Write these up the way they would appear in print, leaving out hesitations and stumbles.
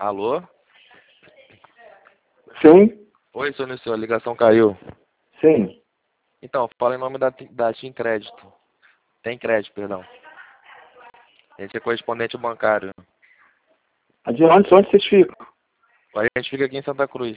Alô? Sim, Oi, seu Nilson, a ligação caiu. sim. Então, fala em nome da TIM Crédito. Tem crédito, perdão. A gente é correspondente bancário. Adiante, onde vocês ficam? A gente fica aqui em Santa Cruz.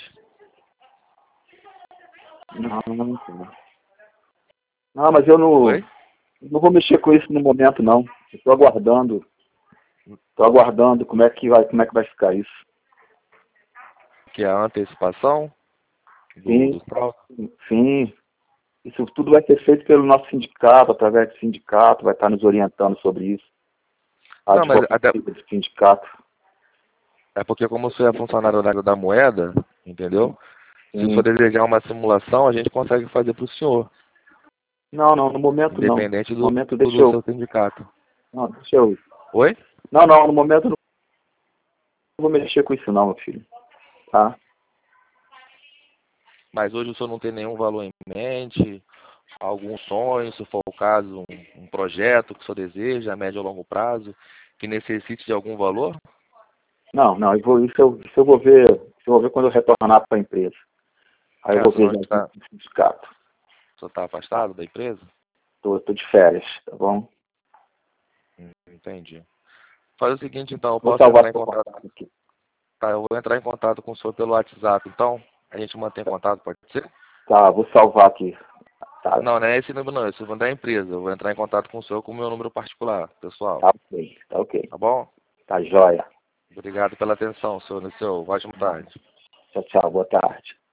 Não. Não, mas eu Oi? não vou mexer com isso no momento, não. Estou aguardando. Estou aguardando como é que vai ficar isso. Que é a antecipação do Sim, saldo. sim. Isso tudo vai ser feito pelo nosso sindicato, através do sindicato, vai estar nos orientando sobre isso. A Não, mas até advocacia do sindicato. é porque como você é funcionário da moeda, entendeu? Se for Sim. desejar uma simulação, a gente consegue fazer para o senhor, Não, no momento não. independente No momento deixa do eu. seu sindicato. Não, deixa eu. Oi? Não, no momento eu não vou mexer com isso não, meu filho. Tá? Mas hoje o senhor não tem nenhum valor em mente, algum sonho, se for o caso, um projeto que o senhor deseja, a médio ou longo prazo, que necessite de algum valor? Não, isso eu vou ver, quando eu retornar para a empresa. Aí eu O vou senhor ver não já está, com o sindicato. o senhor está afastado da empresa? Tô de férias, tá bom? Entendi. Faz o seguinte, então, eu Vou posso salvar entrar em seu contato. contato aqui. Tá, eu vou entrar em contato com o senhor pelo WhatsApp, então a gente mantém contato, pode ser? Tá, vou salvar aqui. Tá, Não, não é esse número não, esse número da empresa. Eu vou entrar em contato com o senhor com o meu número particular, pessoal. tá ok, tá ok. Tá bom? Tá jóia. Obrigado pela atenção, senhor. Ótima tarde. Tchau, tchau, boa tarde.